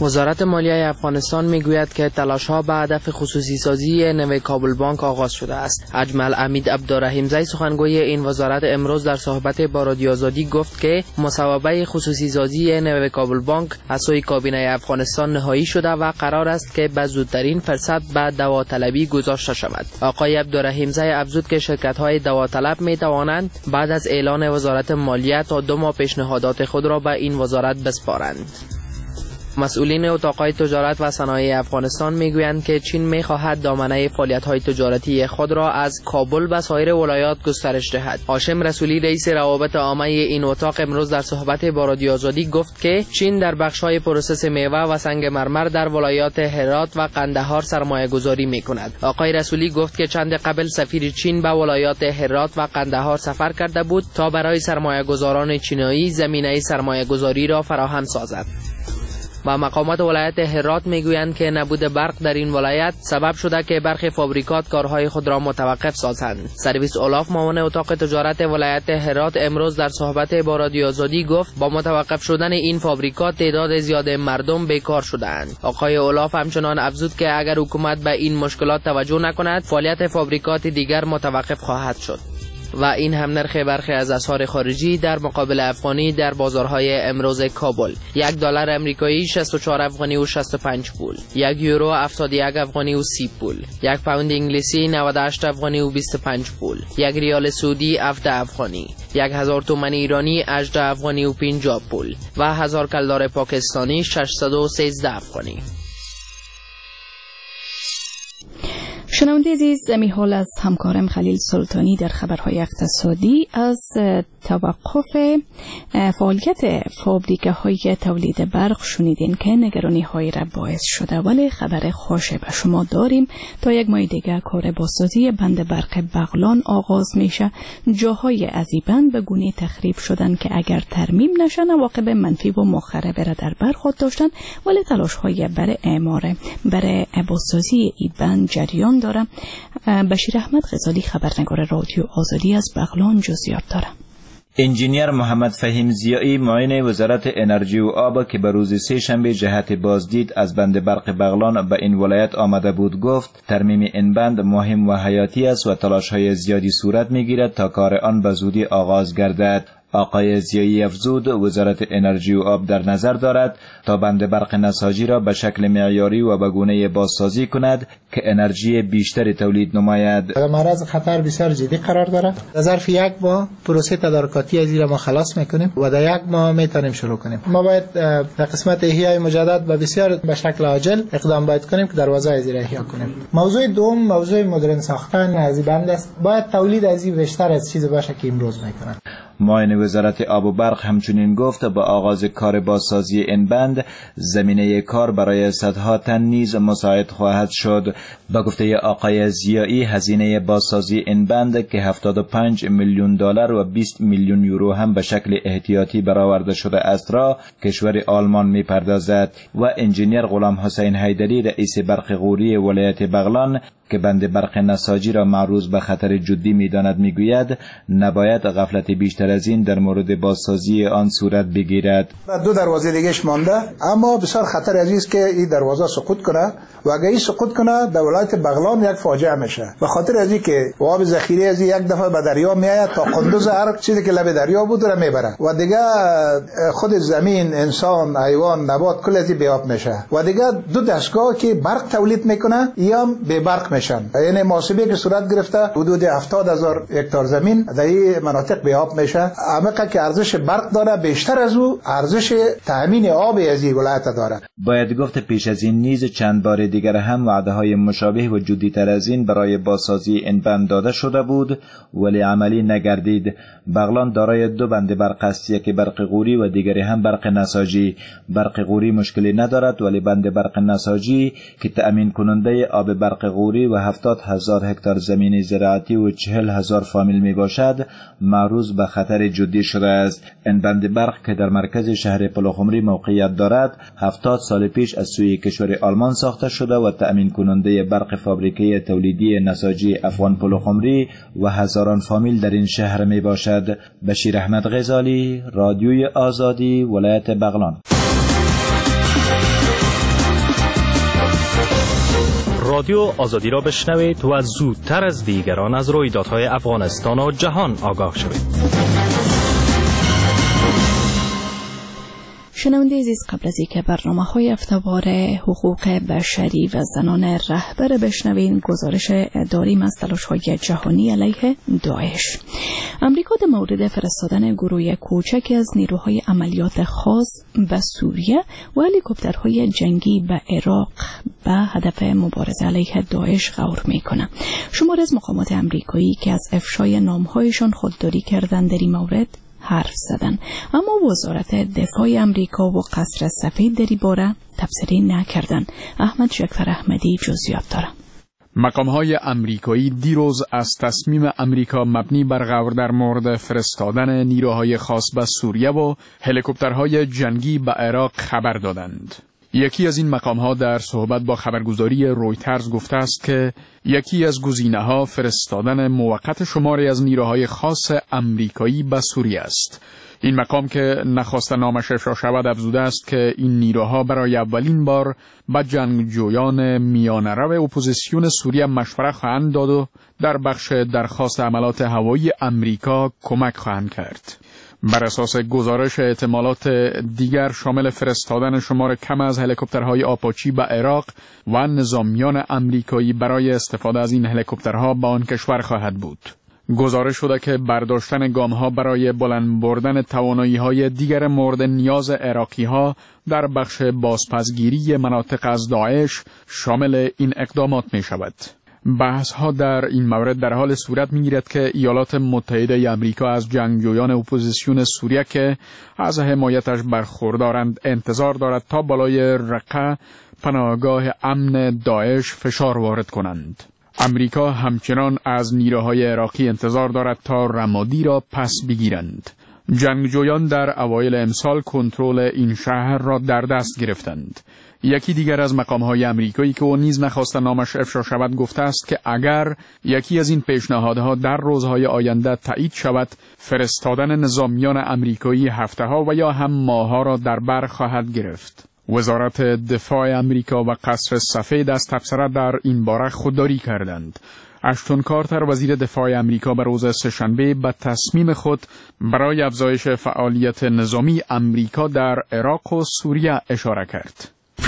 وزارت مالیه افغانستان میگوید که تلاش‌ها به هدف خصوصی سازی نو کابل بانک آغاز شده است. اجمل حمید عبدالرحیمزی سخنگوی این وزارت امروز در صحبت با رادیو آزادی گفت که مصوبه خصوصی سازی نو کابل بانک از سوی کابینه افغانستان نهایی شده و قرار است که به زودترین فرصت به داوطلبی گذاشته شود. آقای عبدالرحیمزی افزود که شرکت‌های داوطلب می‌توانند بعد از اعلان وزارت مالیه تا 2 ماه پیشنهادات خود را به این وزارت بسپارند. مسئولین اتاق‌های تجارت و صنایع افغانستان میگویند که چین می‌خواهد دامنه فعالیت‌های تجارتی خود را از کابل به سایر ولایات گسترش دهد. هاشم رسولی رئیس روابط عامه این اتاق امروز در صحبت با رادیو آزادی گفت که چین در بخش‌های پروسس میوه و سنگ مرمر در ولایات هرات و قندهار سرمایه‌گذاری می‌کند. آقای رسولی گفت که چند قبل سفیر چین به ولایات هرات و قندهار سفر کرده بود تا برای سرمایه‌گذاران چینایی زمینه سرمایه‌گذاری را فراهم سازد. و مقامات ولایت هرات میگویند که نبود برق در این ولایت سبب شده که برخی فابریکات کارهای خود را متوقف سازند. سرویس اولاف معاون اتاق تجارت ولایت هرات امروز در صحبت با رادیو آزادی گفت با متوقف شدن این فابریکات تعداد زیاد مردم بیکار شده‌اند. آقای اولاف همچنان افزود که اگر حکومت به این مشکلات توجه نکند فعالیت فابریکات دیگر متوقف خواهد شد. و این هم نرخ برخی از اسعار خارجی در مقابل افغانی در بازارهای امروز کابل: $1 امریکایی 64 افغانی و 65 پول، €1 71 افغانی و 30 پول، یک پوند انگلیسی 98 افغانی و 25 پول، یک ریال سعودی 7 افغانی، 1000 تومان ایرانی 18 افغانی و 50 پول و 1000 کلدار پاکستانی 613 افغانی. شنونده عزیز، میحال از همکارم خلیل سلطانی در خبرهای اقتصادی از توقف فعالیت فابریکه‌های تولید برق شنیدین که نگرانی‌هایی را باعث شده، ولی خبر خوش به شما داریم. تا یک ماه دیگر کار بازسازی بند برق بغلان آغاز میشه. جاهای از این بند به گونه تخریب شدن که اگر ترمیم نشن عواقب منفی و مخربه را در بر خود داشتن، ولی تلاش‌های برای بازسازی این بند جریان داره. بشیر احمد غزالی خبرنگار رادیو آزادی از بغلان جزئیات داره. انجینیر محمد فهیم ضیایی معاون وزارت انرژی و آب که به روز سه شنبه جهت بازدید از بند برق بغلان به این ولایت آمده بود گفت ترمیم این بند مهم و حیاتی است و تلاش‌های زیادی صورت می‌گیرد تا کار آن به زودی آغاز گردد. آقای ضیایی افزود وزارت انرژی و آب در نظر دارد تا بند برق نساجی را به شکل معیاری و به گونه بازسازی کند که انرژی بیشتری تولید نماید. معرض خطر بسیار جدی قرار دارد. در ظرف یک ماه پروسه تدارکاتی از این ما خلاص میکنیم و در یک ماه میتونیم شروع کنیم. ما باید در قسمت احیای مجدد و بسیار به شکل عاجل اقدام باید کنیم که دروازه از این احیا کنیم. موضوع دوم موضوع مدرن ساختن از این بند است. باید تولید از این بیشتر از چیزی باشه که امروز میکنن. معاون وزارت آب و برق همچنین گفت با آغاز کار بازسازی این بند زمینه کار برای صدها تن نیز مساعد خواهد شد. با گفته آقای ضیایی هزینه بازسازی این بند که $75 میلیون و 20 میلیون یورو هم به شکل احتیاطی برآورده شده است را کشور آلمان میپردازد. و انجینیر غلام حسین حیدری رئیس برق غوری ولایت بغلان که بند برق نساجی را معرض به خطر جدی می‌داند میگوید نباید غفلت بیشتر از این در مورد بازسازی آن صورت بگیرد. 2 دروازه دیگهش مانده، اما بسیار خطر عزیز که این دروازه سقوط کنه و اگه این سقوط کنه در ولایت بغلان یک فاجعه میشه. به خاطر از اینکه آب ذخیره از یک دفعه به دریا میآید تا قندوز هر چیزی که لب دریا بود رو میبره و دیگه خود زمین، انسان، حیوان، نبات کل از بی آب میشه و دیگه 2 دستگاه که برق تولید میکنه یا بی برق میشن. یعنی محاسبه که صورت گرفته حدود 70,000 هکتار زمین در این مناطق بی آب میشه. عمقی که ارزش برق داره بیشتر از او ارزش تامین آب از این ولایت داره. باید گفت پیش از این نیز چند بار دیگر هم وعده‌های مشابه و جدی‌تر از این برای بازسازی این بند داده شده بود ولی عملی نگردید. بغلان دارای 2 بند برق است، یکی برق غوری و دیگری هم برق نساجی. برق غوری مشکلی ندارد ولی بند برق نساجی که تأمین کننده آب برق غوری و 70,000 هکتار زمین زراعتی و 40,000 فامیل می باشد معرض به خطر جدی شده است. این بند برق که در مرکز شهر پلخمری موقعیت دارد 70 سال پیش از سوی کشور آلمان ساخته شده و تأمین کننده برق فابریکه تولیدی نساجی افغان پلخمری و هزاران فامیل در این شهر می باشد. بشیر احمد غزالی، رادیوی آزادی، ولایت بغلان. رادیو آزادی را بشنوید و زودتر از دیگران از رویدادهای افغانستان و جهان آگاه شوید. شنونده عزیز، قبل از اینکه برنامه‌های هفته‌وار حقوق بشری و زنان رهبر بشنوین، گزارش داریم از تلاش‌های جهانی علیه داعش. امریکا در مورد فرستادن گروه کوچکی از نیروهای عملیات خاص به سوریه و هلیکوپترهای جنگی به عراق به هدف مبارزه علیه داعش غور می‌کنه. شمار از مقامات امریکایی که از افشای نام‌هایشان خودداری کردند در این مورد حرف زدن، اما وزارت دفاع امریکا و قصر سفید در این باره تبصره نکردند. احمد شکفر احمدی جزئیات داره. مقام‌های امریکایی دیروز از تصمیم امریکا مبنی بر غور در مورد فرستادن نیروهای خاص به سوریه و هلیکوپترهای جنگی به عراق خبر دادند. یکی از این مقام‌ها در صحبت با خبرگزاری رویترز گفته است که یکی از گزینه‌ها فرستادن موقت شماری از نیروهای خاص امریکایی به سوریه است. این مقام که نخواسته نامش افشا شود افزوده است که این نیروها برای اولین بار به جنگجویان میانه‌رو اپوزیسیون سوریه مشوره خواهند داد و در بخش درخواست عملات هوایی امریکا کمک خواهند کرد. بر اساس گزارش، احتمالات دیگر شامل فرستادن شمار کم از هلیکوپترهای آپاچی به عراق و نظامیان امریکایی برای استفاده از این هلیکوپترها به آن کشور خواهد بود. گزارش شده که برداشتن گام‌ها برای بلند بردن توانایی‌های دیگر مورد نیاز عراقی‌ها در بخش بازپسگیری مناطق از داعش شامل این اقدامات می‌شود. بحث‌ها در این مورد در حال صورت می‌گیرد که ایالات متحده آمریکا از جنگجویان اپوزیسیون سوریه که از حمایتش برخوردارند انتظار دارد تا بالای رقه پناهگاه امن داعش فشار وارد کنند. امریکا همچنان از نیروهای عراقی انتظار دارد تا رمادی را پس بگیرند. جنگجویان در اوایل امسال کنترل این شهر را در دست گرفتند. یکی دیگر از مقام‌های امریکایی که او نیز نخواست نامش افشا شود گفته است که اگر یکی از این پیشنهادها در روزهای آینده تایید شود، فرستادن نظامیان امریکایی هفته‌ها و یا هم ماه‌ها را در بر خواهد گرفت. وزارت دفاع امریکا و قصر سفید از تبصره در این باره خودداری کردند. اشتون کارتر وزیر دفاع امریکا به روز سه‌شنبه به تصمیم خود برای افزایش فعالیت نظامی امریکا در عراق و سوریه اشاره کرد.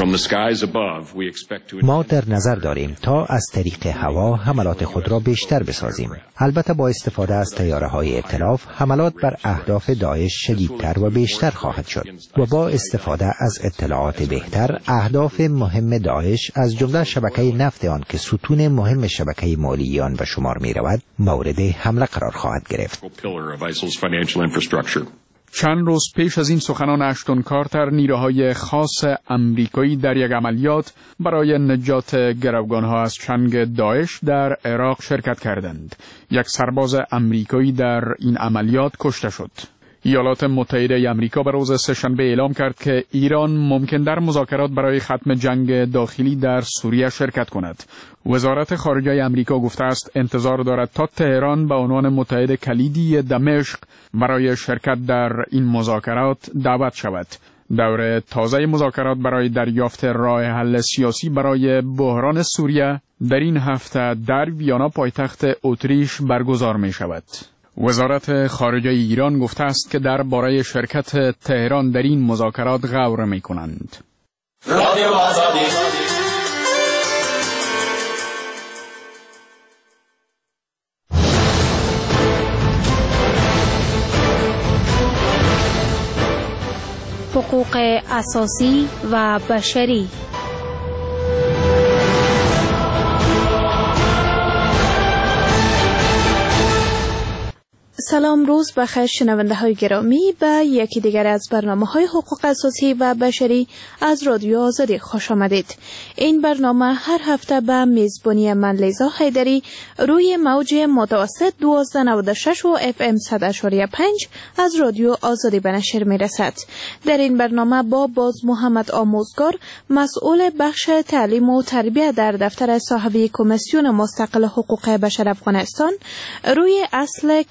ما در نظر داریم تا از طریق هوا حملات خود را بیشتر بسازیم. البته با استفاده از طیاره‌های ائتلاف حملات بر اهداف داعش شدیدتر و بیشتر خواهد شد و با استفاده از اطلاعات بهتر اهداف مهم داعش از جمله شبکه نفت آن که ستون مهم شبکه مالی آن به شمار می رود مورد حمله قرار خواهد گرفت. چند روز پیش از این سخنان اشتون کارتر، نیروهای خاص امریکایی در یک عملیات برای نجات گروگانها از چنگ داعش در عراق شرکت کردند. یک سرباز امریکایی در این عملیات کشته شد. ایالات متحده آمریکا به روز سه‌شنبه اعلام کرد که ایران ممکن در مذاکرات برای ختم جنگ داخلی در سوریه شرکت کند. وزارت خارجه آمریکا گفته است انتظار دارد تا تهران به عنوان متحد کلیدی دمشق برای شرکت در این مذاکرات دعوت شود. دور تازه مذاکرات برای دریافت راه حل سیاسی برای بحران سوریه در این هفته در ویانا پایتخت اتریش برگزار می شود. وزارت خارجه ایران گفته است که درباره شرکت تهران در این مذاکرات غور می کنند. رادیو آزادی. حقوق اساسی و بشری. سلام، روز بخیر شنونده های گرامی، به یکی دیگر از برنامه های حقوق اساسی و بشری از رادیو آزادی خوش آمدید. این برنامه هر هفته به میزبانی من لیزا حیدری روی موج متوسط 1296 و FM 100.5 از رادیو آزادی به نشر می رسد. در این برنامه با باز محمد آموزگار، مسئول بخش تعلیم و تربیت در دفتر صاحبی کمیسیون مستقل حقوق بشر افغانستان، روی اصل کرامت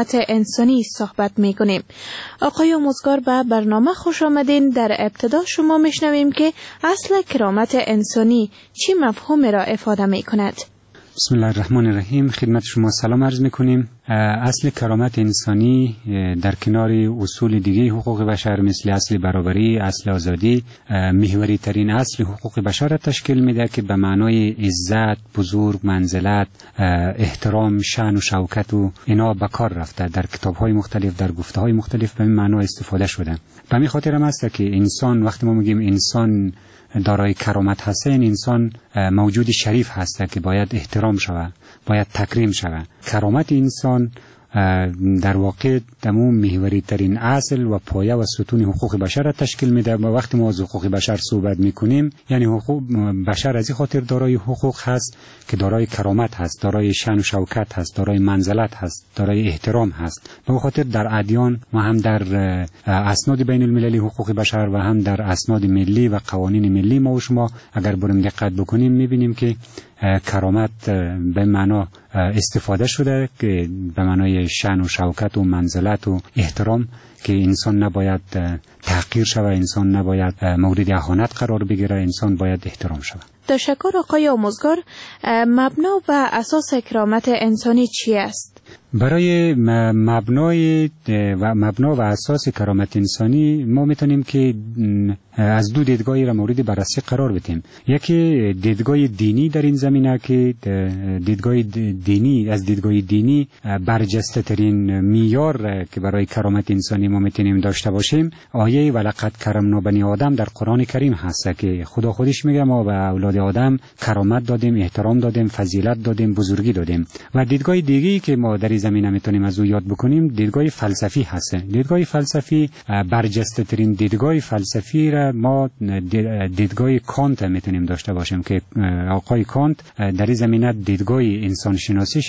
کرامت انسانی صحبت می‌کنیم. آقای آموزگار به برنامه خوش آمدین. در ابتدا شما میشنویم که اصل کرامت انسانی چی مفهوم را افاده می‌کند. بسم الله الرحمن الرحیم. خدمت شما سلام عرض می‌کنیم. اصل کرامت انسانی در کنار اصول دیگه حقوق بشر مثل اصل برابری، اصل آزادی، محوری ترین اصل حقوق بشر را تشکیل میده که به معنای عزت، بزرگ، منزلت، احترام، شأن و شوکت و اینا به کار رفته. در کتاب‌های مختلف، در گفته‌های مختلف به این معنا استفاده شده. به همین خاطر هم است که انسان، وقتی ما میگیم انسان دارای کرامت هست، این انسان موجود شریف هست که باید احترام شود، باید تکریم شود. کرامت انسان در واقع دمو محوری ترین اصل و پایه و ستون حقوق بشر را تشکیل میده. و وقتی ما از حقوق بشر صحبت میکنیم، یعنی حقوق بشر از این خاطر دارای حقوق هست که دارای کرامت هست، دارای شأن و شوکت هست، دارای منزلت هست، دارای احترام هست. به خاطر در ادیان و هم در اسناد بین المللی حقوق بشر و هم در اسناد ملی و قوانین ملی ما و شما اگر بریم دقت بکنیم میبینیم که کرامت به معنا استفاده شده که به معنای شأن و شوکت و منزلت و احترام، که انسان نباید تحقیر شود، انسان نباید مورد اهانت قرار بگیره، انسان باید احترام شود. تشکر آقای آموزگار. مبنا و اساس کرامت انسانی چی است؟ برای مبنا و اساس کرامت انسانی ما میتونیم که از دو دیدگاهی را مورد بررسی قرار بدیم. یکی دیدگاه دینی در این زمینه که دیدگاه دینی، از دیدگاه دینی برجسته ترین معیار که برای کرامت انسانی ما میتونیم داشته باشیم آیه ولقد کرمنا بنی آدم در قرآن کریم هست که خدا خودش میگه ما به اولاد آدم کرامت دادیم، احترام دادیم، فضیلت دادیم، بزرگی دادیم. و دیدگاه دیگری که ما در این زمینه میتونیم از او یاد بکنیم دیدگاه فلسفی هست. دیدگاه فلسفی برجسته ترین دیدگاه فلسفی را ما دیدگاه کانت میتونیم داشته باشیم که آقای کانت در این زمینه دیدگاه انسان شناسیش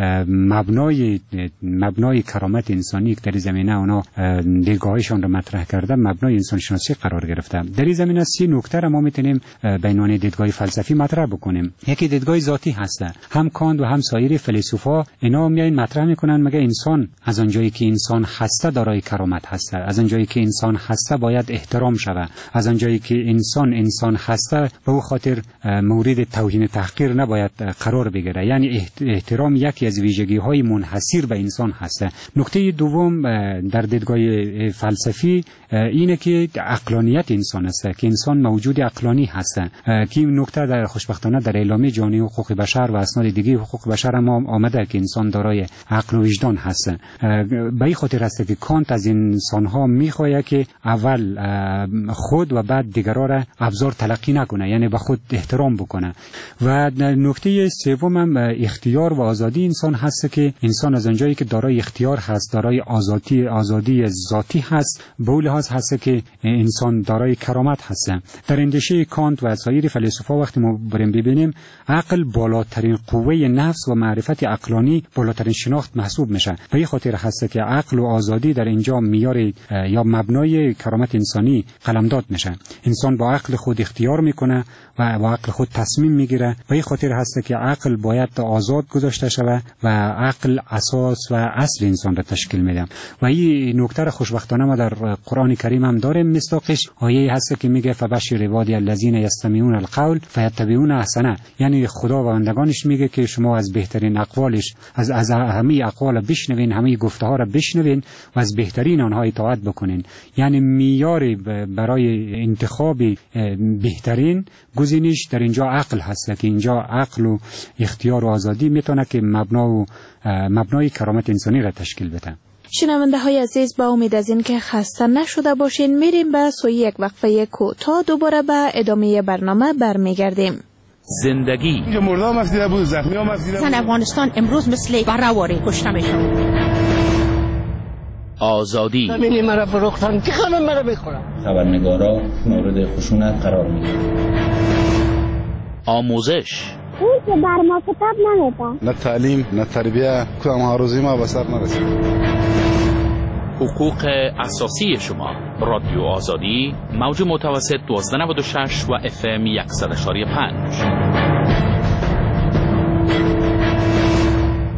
مبنای کرامت انسانی که در این زمینه اونا دیدگاهشون را مطرح کرده مبنای انسان شناسی قرار گرفته. در این زمینه 3 نکته را ما میتونیم بینان دیدگاه فلسفی مطرح بکنیم. یکی دیدگاه ذاتی هست. هم کانت و هم سایر فیلسوفا اینا میاین مطرح میکنن مگه انسان از اونجایی که انسان هسته دارای کرامت هسته، از اونجایی که انسان هسته باید احترام شود، از اونجایی که انسان هسته به او خاطر مورد توهین تحقیر نباید قرار بگیره. یعنی احترام یکی از ویژگی های منحصر به انسان هسته. نکته دوم در دیدگاه فلسفی اینه که عقلانیت انسان است، که انسان موجود عقلانی هست. که این نکته در خوشبختانه در اعلامیه جهانی حقوق بشر و اسناد دیگه حقوق بشر هم آمده که انسان دارای عقل و وجدان هست. به این خاطر است که کانت از انسان ها میخواهد که اول خود و بعد دیگران را ابزار تلقی نکنه، یعنی به خود احترام بکنه. و نکته سوم هم اختیار و آزادی انسان هست که انسان از اونجایی که دارای اختیار هست، دارای آزادی ذاتی هست، به اون لحاظ هست که انسان دارای کرامت هست. در اندیشه کانت و سایر فیلسوفا وقتی ما بریم ببینیم عقل بالاترین قوه نفس و معرفت عقلانی بالاترین شناخت محسوب میشه. به این خاطر هست که عقل و آزادی در اینجا معیار یا مبنای کرامت انسانی قلمداد میشه. انسان با عقل خود اختیار میکنه و با عقل خود تصمیم میگیره. به این خاطر هست که عقل باید آزاد گذاشته شود و عقل اساس و اصل انسان را تشکیل میده. و این نکته خوشبختانه ما در قرآن کریم هم داریم. مصداقش آیه هست که میگه فبشر عبادی الذین یستمعون القول فیتبعون احسنه. یعنی خدا و بندگانش میگه که شما از بهترین اقوالش از همه اقوال بشنوین، همه گفته ها را بشنوین و از بهترین آنها اطاعت بکنین. یعنی معیار برای انتخاب بهترین گزینش در اینجا عقل هست که اینجا عقل و اختیار و آزادی میتونه که مبنای کرامت انسانی را تشکیل بده. شنونده های عزیز، با امید از این که خسته نشده باشین میریم به سوی یک وقفه کوتاه، دوباره به ادامه برنامه برمیگردیم. زندگی مردم مفیده بود، زخمی ها مفیده بود. افغانستان امروز مثل برهواری کشته میشن. آزادی همینی مرا فروختن که خانم مرا بخورم. خبرنگارا مورد خشونت قرار میگیرن. آموزش اون که بر ما کتاب نمیده. نه تعلیم نه تربیه، کدام هاروزی ما به سر نرسید. حقوق اساسی شما. رادیو آزادی، موج متوسط 1296 و FM 100.5.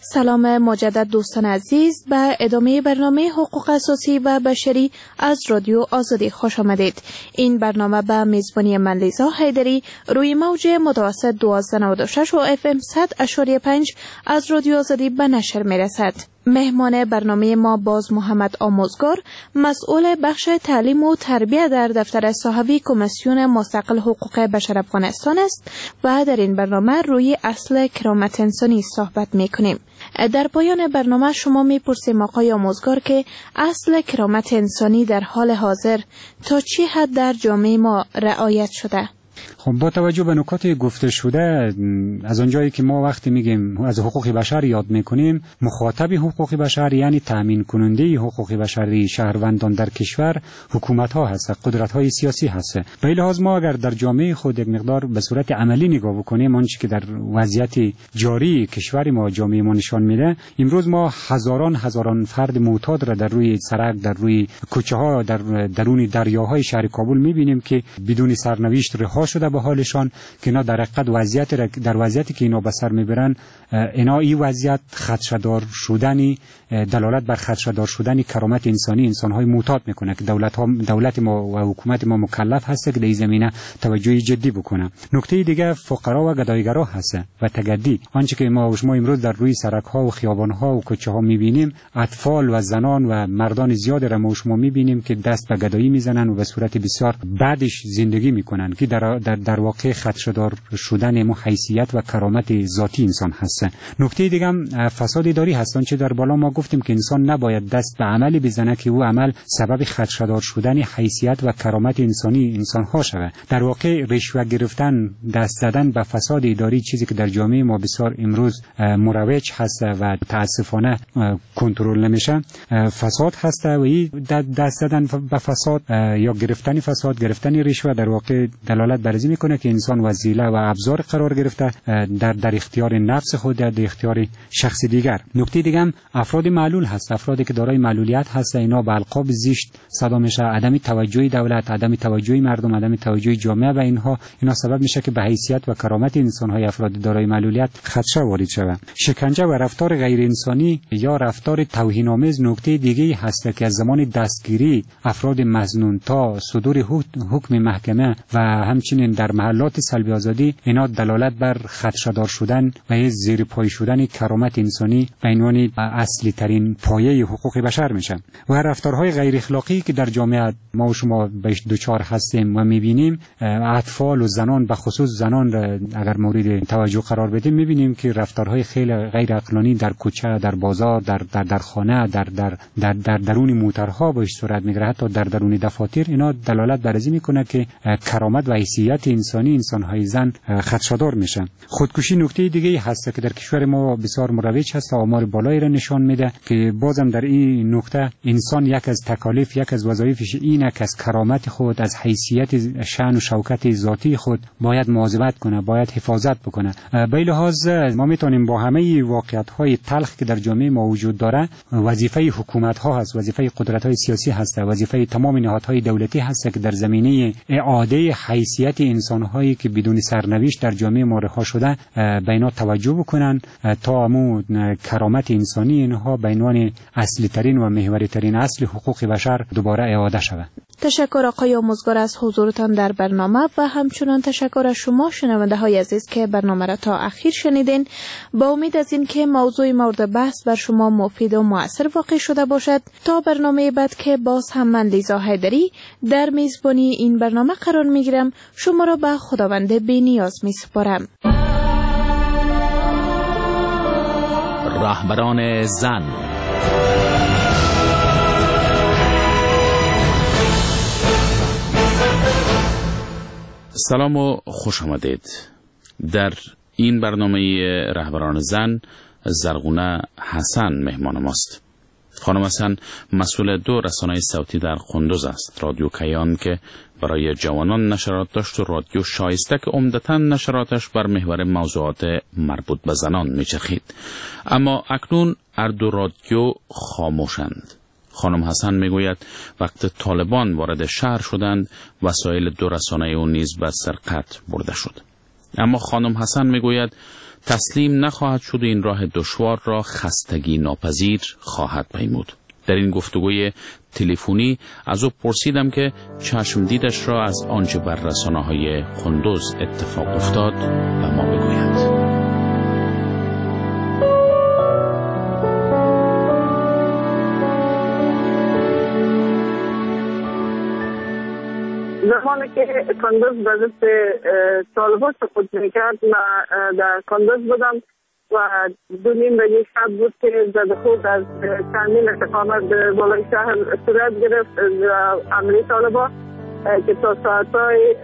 سلام مجدد دوستان عزیز، به ادامه برنامه حقوق اساسی و بشری از رادیو آزادی خوش آمدید. این برنامه به میزبانی من لیزا حیدری روی موج متوسط 1296 و FM 100.5 از رادیو آزادی به نشر می رسد. مهمان برنامه ما باز محمد آموزگار، مسئول بخش تعلیم و تربیت در دفتر صاحبی کمیسیون مستقل حقوق بشر افغانستان است و در این برنامه روی اصل کرامت انسانی صحبت می کنیم. در پایان برنامه شما می پرسیم آقای آموزگار که اصل کرامت انسانی در حال حاضر تا چه حد در جامعه ما رعایت شده؟ خب با توجه به نکات گفته شده، از آنجایی که ما وقتی میگیم از حقوق بشر یاد میکنیم، مخاطب حقوق بشر یعنی تامین کننده حقوق بشری شهروندان در کشور حکومت ها هست، قدرت های سیاسی هست. به این لحاظ ما اگر در جامعه خود یک مقدار به صورت عملی نگاه بکنیم، آنچه که در وضعیت جاری کشور ما جامعه ما نشان میده، امروز ما هزاران فرد معتاد را در روی سرک، در روی کوچه ها، در درون دریاهای شهر کابل میبینیم که بدون سرنوشت رها شده به حالشان، که اینا در حقیقت در وضعیتی که اینا به سر میبرن، اینا این وضعیت خدشه‌دار شدنی دلالت بر خدشه‌دار شدن کرامت انسانی انسان‌های معتاد میکنه که دولت ما و حکومت ما مکلف هست که در این زمینه توجه جدی بکنه. نکته دیگه فقرا و گدایگرا هست و تگدی. آنچه که ما امروز در روی سرک‌ها و خیابان‌ها و کوچه‌ها می‌بینیم، اطفال و زنان و مردان زیاد را ما می‌بینیم که دست به گدایی میزنن و به صورت بسیار بعدش زندگی میکنن که در واقع خدشه‌دار شدن ما حیثیت و کرامت ذاتی انسان هست. نکته دیگه هم فساد اداری هست. آنچه در بالا ما گفتیم که انسان نباید دست به عملی بزنه که او عمل سبب خدشه‌دار شدن حیثیت و کرامت انسانی انسان‌ها شود. در واقع رشوه گرفتن، دست زدن به فساد اداری چیزی که در جامعه ما بسیار امروز مروج هست و متاسفانه کنترل نمیشه، فساد هست و این دست زدن به فساد یا گرفتن رشوه در واقع دلالت بر این میکنه که انسان وسیله و ابزار قرار گرفته در اختیار نفس خود، در اختیار شخص دیگر. نکته دیگه هم افراد معلول هست. افرادی که دارای معلولیت هست، اینا به القاب زشت صدا میشه، عدم توجه دولت، عدم توجه مردم، عدم توجه جامعه به اینا سبب میشه که به حیثیت و کرامت انسان‌های افراد دارای معلولیت خدشه وارد شود. شکنجه و رفتار غیر انسانی یا رفتار توهین‌آمیز نکته دیگه هست که از زمان دستگیری افراد مظنون تا صدور حکم محکمه و همچنین در محلات سلب آزادی، اینا دلالت بر خدشه‌دار شدن و زیرپای شدن کرامت انسانی به عنوان اصلی ترین پایه حقوق بشر میشه. و رفتارهای غیر اخلاقی که در جامعه ما و شما بهش دوچار هستیم و میبینیم، اطفال و زنان، به خصوص زنان اگر مورد توجه قرار بدیم، میبینیم که رفتارهای خیلی غیر عقلانی در کوچه، در بازار، در خانه، در درون موترها بهش صورت میگیره، حتی در درون دفاتر. اینا دلالت بر این میکنه که کرامت و حیثیت انسانی انسان‌های زن خدشه‌دار میشن. خودکشی نکته دیگه هست که در کشور ما بسیار مروج هست، آمار بالایی را نشان میده که بازم در این نکته انسان یک از تکالیف، یک از وظایفش اینه که از کرامت خود، از حیثیت شأن و شوکت ذاتی خود باید مواظبت کنه، باید حفاظت بکنه. به این لحاظ ما میتونیم با همه واقعیت‌های تلخ که در جامعه ما وجود داره، وظیفه حکومت‌ها هست، وظیفه قدرت‌های سیاسی هست، وظیفه تمام نهادهای دولتی هست که در زمینه اعاده حیثیت انسان‌هایی که بدون سرنوشت در جامعه ما رها شده به اینا توجه بکنن تا امو کرامت انسانی اینها به عنوان اصلی ترین و محوری ترین اصل حقوق بشر دوباره اعاده شود. تشکر آقای آموزگار از حضورتان در برنامه و همچنان تشکر از شما شنونده های عزیز که برنامه را تا اخیر شنیدین. با امید از این که موضوع مورد بحث بر شما مفید و مؤثر واقع شده باشد، تا برنامه بعد که باز هم من لیزا حیدری در میزبانی این برنامه قرار میگیرم، شما را به خداوند بی‌نیاز میسپارم. رهبران زن. سلام و خوش آمدید. در این برنامه رهبران زن زرغونه حسن مهمان ماست. خانم حسن مسئول 2 رسانه صوتی در قندوز است، رادیو کیان که برای جوانان نشرات داشت و رادیو شایسته که عمدتاً نشراتش بر محور موضوعات مربوط به زنان میچرخید. اما اکنون هر 2 رادیو خاموشند. خانم حسن میگوید وقت طالبان وارد شهر شدند، وسایل 2 رسانه او نیز به سرقت برده شد. اما خانم حسن میگوید تسلیم نخواهد شد و این راه دشوار را خستگی ناپذیر خواهد پیمود. در این گفتگوی تلفنی از او پرسیدم که چشم دیدش را از آنچه بر رسانه‌های قندوز اتفاق افتاد و ما بگوید. زمانی که کندوز به دست طالبان سقوط میکرد من در کندوز بودم و 2:30 شب بود که زد خود از چندین استقامت بالای شهر صورت گرفت عملی طالبان که تا ساعتهای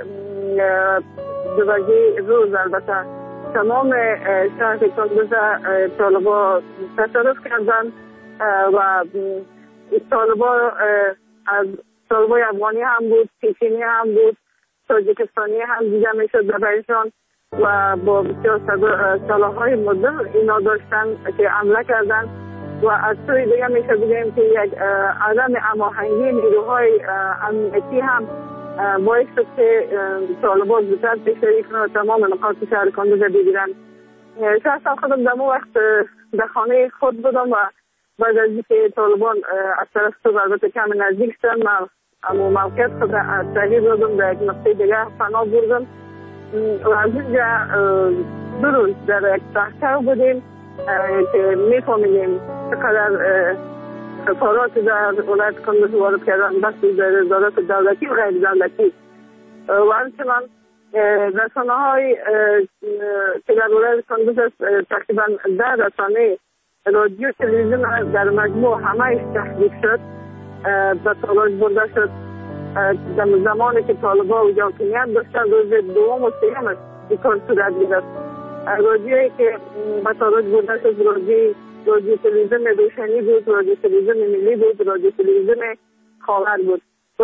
2 روز البته تمام شهر کندوز طالبان تصرف کردن و طالبان از طالبای افغانی هم بود، چچنی هم بود، تاجیکستانی هم دیده میشد برایشان و با بسیار سلاح‌های مدرن اینا داشتن که حمله کردن و از سوی دیگه میشه بگیم که یک عدم هماهنگی نیروهای امنیتی هم باعث شد که طالبان زودتر پیشروی کنند و تمام نقاط شهر کندوز بگیرن. شخصا خودم در وقت در خانه خود بودم و بعد از اینکه طالبان از طرف تو البته کم نزدیک شدن من اما موقعیت خود تغییر دادم در یک نقطه دیگه پناه بردم و از اینجا 2 روز در یک تحقیق بودیم که میفهمیدیم چقدر خسارات در ولایت کندوز وارد کردن بخشی در ادارات دولتی و غیر دولتی و همچنان رسانه‌های که در ولایت کندوز تقریبا 10 رسانه رادیو تلویزیون در مجموع همه‌اش تحریک شد به تاراج برده شد. در زمانی که طالبان و حاکمیت داشتن روز دوم و سوم این کار صورت گرفت. رادیویی که به تاراج برده شد رادیو تلویزیون روشنی بود، رادیو تلویزیون ملی بود، رادیو تلویزیون خاور بود و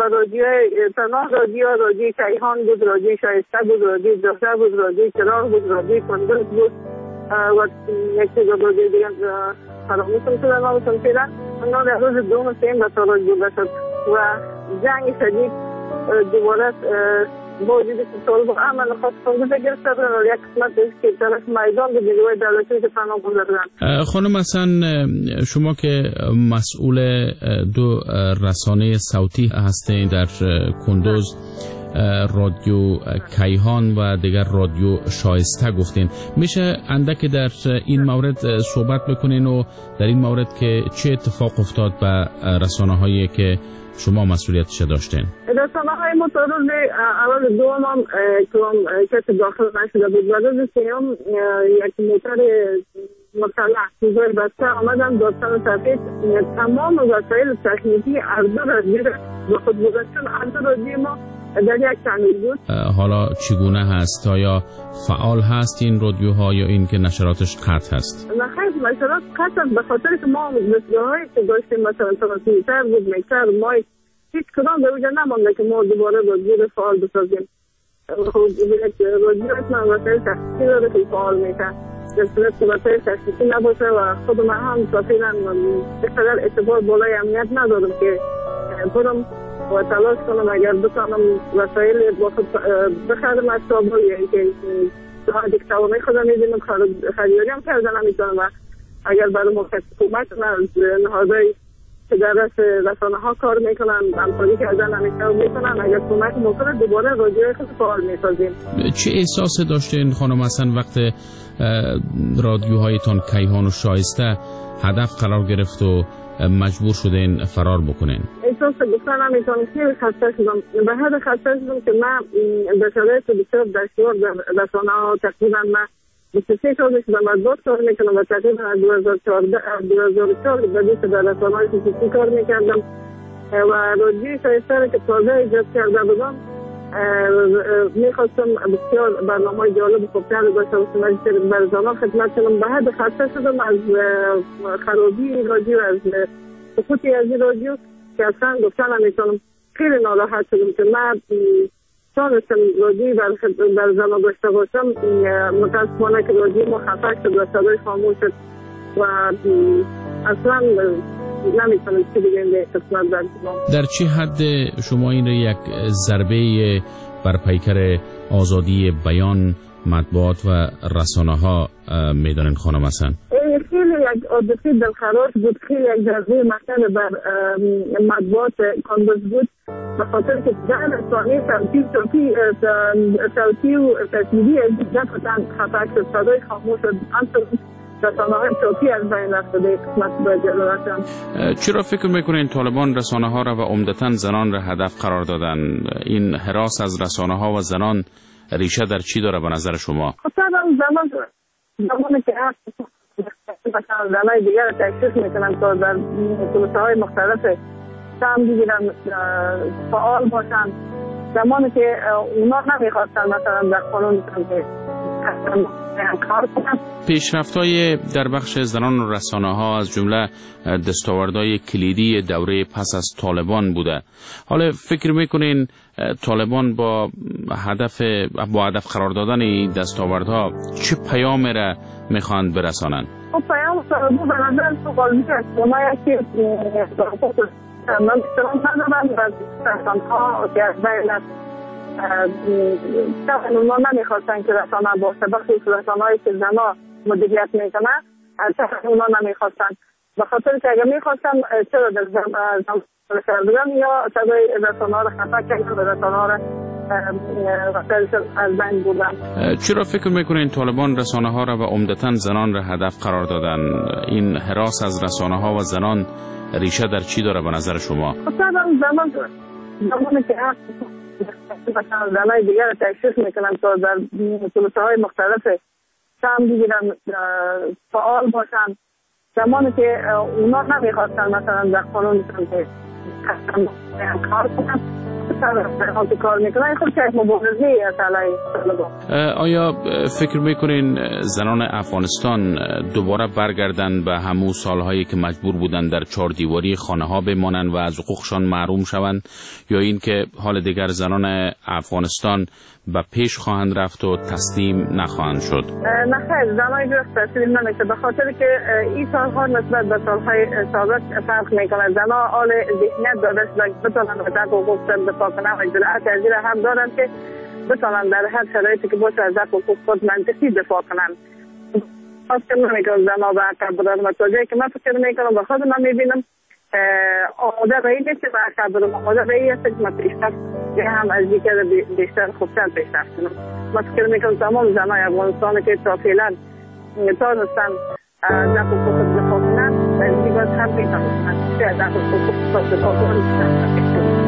رادیو کیهان بود، رادیو شایسته بود، رادیو جوهر بود، رادیو چراغ بود، رادیو کندوز بود و یک چیز رادیو دیگه فراموشم شده نامشم شدن. اونا در روز دوم و سوم به تاراج برده شد و جنگ شدید دوباره با وجود که طالبان عمل خاص کندوز گرفته بودن و یک قسمت که طرف میدان به نیروهای دولتی که پناه گذاردن. خانم حسن، شما که مسئول 2 رسانه صوتی هستین در کندوز، رادیو کیهان و دیگر رادیو شایسته گفتین، میشه اندک در این مورد صحبت بکنین و در این مورد که چه اتفاق افتاد به رسانه‌هایی که شما مسئولیتش داشتین؟ رسانه‌های متعارض اول دوم هم کسی داخل نشده بود و روز سوم یک موتر مسلح چیزای بسته آمدن داستان تحقیق تمام وسایل تکنیکی اردو رادیو به خود گذاشتن. اردو رادیو ما در یک تعمیر بود. حالا چگونه هست؟ آیا فعال هست این رادیوها یا این که نشراتش قطع هست؟ نه خیر، نشرات قطع است به خاطر که ما دستگاه‌هایی که داشتیم مثلا ترانسمیتر بود، میکسر، مایک، هیچ کدام در اونجا نمانده که ما دوباره رادیو فعال بسازیم. رادیو اصلا وسایل تحقیقی داره که فعال میشه. در صورت که وسایل تحقیقی نباشه و خود من هم تقریبا بقدر اعتبار بالای امنیت ندارم که برم و تلاش کنم اگر بتانم وسایل با خود بخرم از تابل یا اینکه دیگه توانه خودم میدونم خریداری هم کردن نمیتونم و اگر برای موقع حکومت از نهادهای که در رسانه ها کار میکنن همکاری کردن میکنن اگر کمک میکنه دوباره رادیوی خود فعال میسازیم. چه احساس داشتین خانم حسن وقت رادیوهایتان کیهان و شایسته هدف قرار گرفت و مجبور شدین فرار بکنین؟ احساس گفتن نمیتونم، خیلی خسته شدم. به حد خسته شدم که من به شرایط بسیار دشوار در رسانه ها تقریبا من 23 سال شدم از باز کار میکنم و تقریبا از 2004 بدیش در رسانه های خصوصی کار میکردم و رادیوی شایسته که تازه ایجاد کرده بودم میخواستم بسیار برنامه های جالب خوبتر داشته باشم که بر زمان خدمت کنم. به حد خسته شدم از خرابی رادیو، از سقوطی از این رادیو که اصلا گفتن نمیتونم. خیلی ناراحت شدم که من تانستم رادیوی بر زمان داشته باشم. متاسفانه که رادیو ما خفه شد و صدای خاموش شد و اصلا نمیتونم چی بگیم به قسمت در چه حد شما این یک ضربه بر پیکر آزادی بیان مطبوعات و رسانه ها میدانین خانم حسن؟ خیلی یک عادثه دلخراش بود، خیلی یک جذبه مسئله بر مطبوعات کاندوز بود، به خاطر که در رسانه صوتی و تصویری دفتن خطا شد، صدای خاموش شد، همچنین رسانه های صوتی از بین رفت به قسمت به جلالتم. چرا فکر میکنین طالبان رسانه ها را و عمدتاً زنان را هدف قرار دادن؟ این هراس از رسانه ها و زنان ریشه در چی داره به نظر شما؟ خب زمانی که هست مثلا زنای دیگر تشخیص میکنن تا در کلوسه های مختلف سهم بگیرن، فعال باشن، زمانی که اونا نمیخواستن مثلا در قانون کار کنن. پیشرفت‌های در بخش زنان و رسانه ها از جمله دستاوردهای کلیدی دوره پس از طالبان بوده. حالا فکر میکنین طالبان با هدف قرار دادن این دستاوردها چه پیامی را میخواند برسانن؟ خب پیام سرابو به نظر تو قالبی است. اونا یکی من احترام ندارم و رسانه‌ها که از بین است. اونا نمیخواستن که رسانه باشه، بخصوص رسانه‌هایی که زنها مدیریت میکنن اونا نمیخواستن، به خاطر که اگر میخواستن چرا در زمان کردن یا صدای رسانه‌ها را خفه کردن و رسانه‌ها را از بین بردن. چرا فکر میکنین طالبان رسانه ها را و عمدتاً زنان را هدف قرار دادن؟ این هراس از رسانه ها و زنان ریشه در چی داره به نظر شما؟ زمانی که هست مثلا زنای دیگر تشخیص میکنن تا در کلوسه های مختلف سهم بگیرن، فعال باشن، زمانی که اونا نمیخواستن مثلا در قانون کار کنن کار میکنن، خود که مبارزه آیا فکر میکنین زنان افغانستان دوباره برگردن به همون سالهایی که مجبور بودن در چهار دیواری خانه ها بمانن و از حقوقشان محروم شوند، یا این که حال دیگر زنان افغانستان به پیش خواهند رفت و تسلیم نخواهند شد؟ نه خیر، زنان جوش تسلیم نمیشه، به خاطر که این سالها نسبت به سالهای سابق فرق میکنه. زنان حال ذهنیت داده شده که بتونن به حقوق دفاع کنن و جرأت از این هم دارن که بتونن در هر شرایطی که باشه از حقوق خود منطقی دفاع کنن. فکر نمیکنم زنان به عقب بودن و تا جایی که من فکر میکنم به خود من میبینم آماده به این نیست که به عقب بودم، آماده به این است که من پیشرفت هم از دیگر بیشتر خوبتر پیشرفت کنم. من فکر میکنم تمام زنای افغانستان که تا فعلا تانستن از حقوق خود دفاع کنن و دیگر هم میتونن که از حقوق خود دفاع کنن.